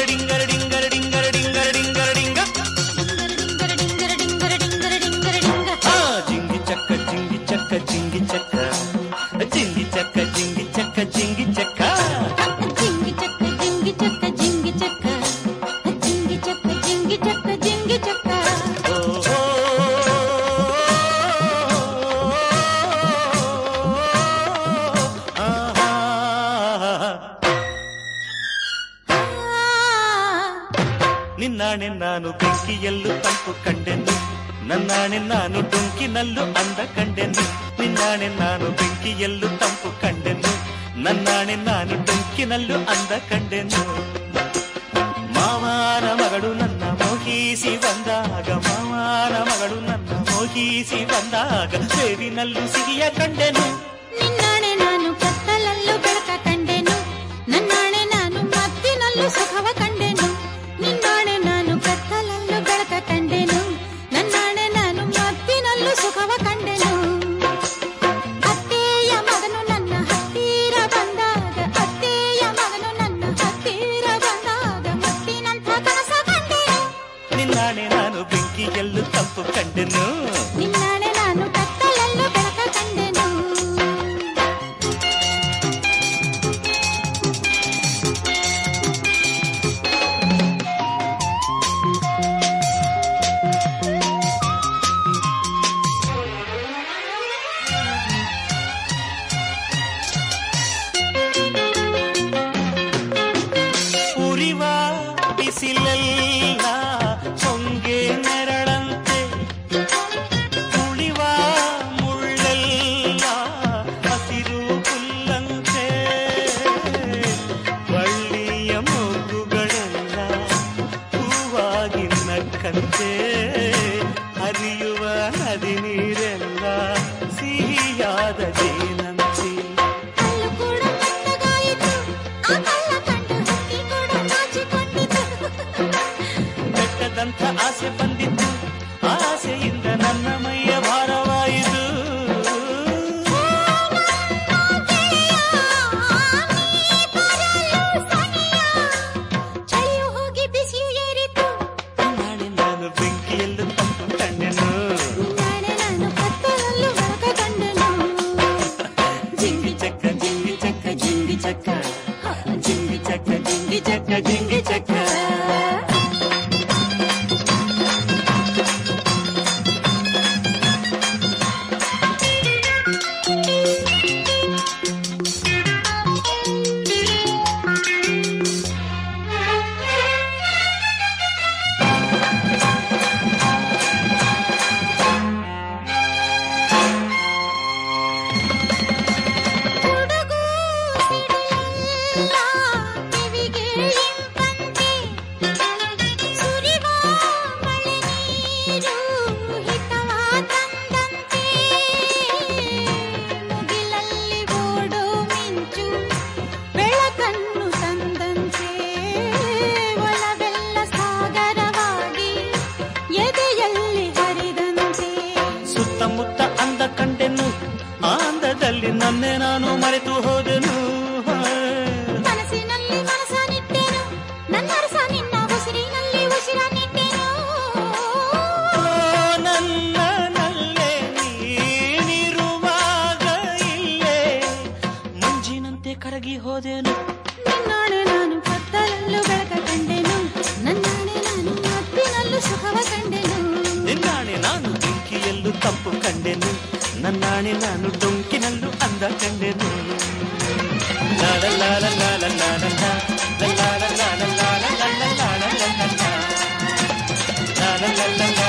ಡಿಂಗರ ಡಿಂಗರ ಡಿಂಗರ ಡಿಂಗರ ಡಿಂಗರ ಡಿಂಗ ಜಿಂಗಿ ಚಕ್ಕ ಜಿಂಗಿ ಚಕ್ಕ ಜಿಂಗಿ ಚಕ್ಕ ಜಿಂಗಿ ಚಕ್ಕ ಜಿಂಗಿ ಚಕ್ಕ ಜಿಂಗಿ ಚಕ್ಕ ಜಿಂಗಿ ಚಕ್ಕ ಜಿಂಗಿ ಚಕ್ಕ ಜಿಂಗಿ ಚಕ್ಕ ಜಿಂಗಿ ಚಕ್ಕ ಜಿಂಗಿ ಚಕ್ಕ ಜಿಂಗಿ ಚಕ್ಕ ನಿನ್ನಾಣೆ ನಾನು ಬೆಂಕಿಯಲ್ಲೂ ತಂಪು ಕಂಡೆನು ನನ್ನಾಣೆ ನಾನು ಡೊಂಕಿನಲ್ಲೂ ಅಂದ ಕಂಡೆನು ನಿನ್ನಾಣೆ ನಾನು ಬೆಂಕಿಯಲ್ಲೂ ತಂಪು ಕಂಡೆನು ನನ್ನಾಣೆ ನಾನು ಡೊಂಕಿನಲ್ಲೂ ಅಂದ ಕಂಡೆನು ಮಾವನ ಮಗಳು ನನ್ನ ಮೋಹಿಸಿ ಬಂದಾಗ ಮಾವನ ಮಗಳು ನನ್ನ ಮೋಹಿಸಿ ಬಂದಾಗ ಸೇರಿನಲ್ಲೂ ಸಿಹಿಯ ಕಂಡೆನು ನಿನ್ನಾಣೆ ನಾನು ಕತ್ತಲಲ್ಲೂ ಬೆಳಕ ಕಂಡೆನು ನನ್ನಾಣೆ ನಾನು ಮತ್ತಿನಲ್ಲೂ ಸುಖವ ಕಂಡೆನು ನಿನ್ನಾಣೆ ನಾನು ಕತ್ತಲಲ್ಲೂ ಬೆಳಕ ಕಂಡೆನು ನನ್ನಾಣೆ ನಾನು ಮತ್ತಿನಲ್ಲೂ ಸುಖವ ಕಂಡೆನು ಅತ್ತೆಯ ಮಗನು ನನ್ನ ಹತ್ತಿರ ಬಂದಾಗ ಅತ್ತೆಯ ಮಗನು ನನ್ನ ಹತ್ತಿರ ಬಂದಾಗ ಮತ್ತಿನಂಥ ಕನಸ ಕಂಡೆನು ನಿನ್ನಾಣೆ ನಾನು ಬೆಂಕಿಯಲ್ಲೂ ತಂಪು ಕಂಡೆನು ನಿನ್ನಾಣೆ ನಾನು ಕತ್ತಲಲ್ಲೂ ಬೆಳಕ ಕಂಡೆನು ಉರಿವ ಬಿಸಿಲೆಲ್ಲ ಹೊಂಗೆ ನೆರಳಂತೆ ಉಳಿವ ಮುಳ್ಳೆಲ್ಲ ಹಸಿರು ಹುಲ್ಲಂತೆ ಬಳ್ಳಿಯ ಮೊಗ್ಗುಗಳೆಲ್ಲ ಹೂವಾಗಿ ನಕ್ಕಂತೆ ಹರಿಯುವ ನದಿ ನೀರೆಲ್ಲ ಸಿಹಿಯಾದ ಜೇನಂತೆ ಕಲ್ಲು ಕೂಡ ಮೆತ್ತಗಾಯಿತು ಆ ಕಲ್ಲ ಕಂಡು ಹಕ್ಕಿ ಕೂಡ ನಾಚಿಕೊಂಡಿತು ಬೆಟ್ಟದಂಥ ಆಸೆ ಬಂದಿತ್ತು ಆಸೆಯಿಂದ ನನ್ನ ಮೈಯ ಭಾರವಾಯಿತು ಚಳಿಯು ಹೋಗಿ ಬಿಸಿಯು ಏರಿತು ನಾಳೆ ನಾನು ಬೆಂಕಿಯಲ್ಲೂ ತಂಪು ಕಂಡೆನು ನಾಳೆ ನಾನು ಕತ್ತಲಲ್ಲೂ ಬೆಳಕ ಕಂಡೆನು ಜಿಂಗಿ ಚಕ್ಕ ಜಿಂಗಿ ಚಕ್ಕ ಜಿಂಗಿ ಚಕ್ಕ ಜಿಂಗಿ ಚಕ್ಕ ಜಿಂಗಿ ಚಕ್ಕ ಜಿಂಗಿ ಚಕ್ಕ ಹುಡುಗು ಸಿಡಿಲೆಲ್ಲ ಕಿವಿಗೆ ಇಂಪಂತೆ ಸುರಿವ ಮಳೆ ನೀರು ಹಿತವ ತಂದಂತೆ ಮುಗಿಲಲ್ಲಿ ಓಡೋ ಮಿಂಚು ಬೆಳಕನ್ನು ತಂದಂತೆ ಒಲವೆಲ್ಲ ಸಾಗರವಾಗಿ ಎದೆಯಲ್ಲಿ ಹರಿದಂತೆ ಸುತ್ತಮುತ್ತ ಅಂದ ಕಂಡೆನು ಆ ಅಂದದಲ್ಲಿ ನನ್ನೇ ನಾನು ಮರೆತು ಹೋದೆನು ಮನಸ್ಸಿನಲ್ಲಿ ಮನಸ ನಿಟ್ಟೆನು ನನ್ನ ಅರಸ ನಿನ್ನ ಉಸಿರಿನಲ್ಲಿ ಉಸಿರ ನಿಟ್ಟೆನು ನನ್ನಲ್ಲೇ ನೀನಿರುವಾಗ ಇಲ್ಲೇ ಮಂಜಿನಂತೆ ಕರಗಿ ಹೋದೆನು ನಿನ್ನಾಣೆ ನಾನು ಕತ್ತಲಲ್ಲೂ ಬೆಳಕ ಕಂಡೆನು ನನ್ನಾಣೆ ನಾನು ಮತ್ತಿನಲ್ಲೂ ಸುಖವ ಕಂಡೆನು ನಿನ್ನಾಣೆ ನಾನು ಬೆಂಕಿಯಲ್ಲೂ ತಂಪು ಕಂಡೆನು ನನ್ನಾಣೆ ನಾನು ಡೊಂಕಿನಲ್ಲೂ ಅಂದ ಕಂಡೆನು ಲಾಲ ಲಾಲ ಲಾಲ ಲಾಲ ಲಾಲ ಲಾಲ ಲಾಲ ಲಾಲ ಲಾಲ ಲಾಲ ಲಾಲ ಲಾಲ ಲಾಲ ಲಾಲ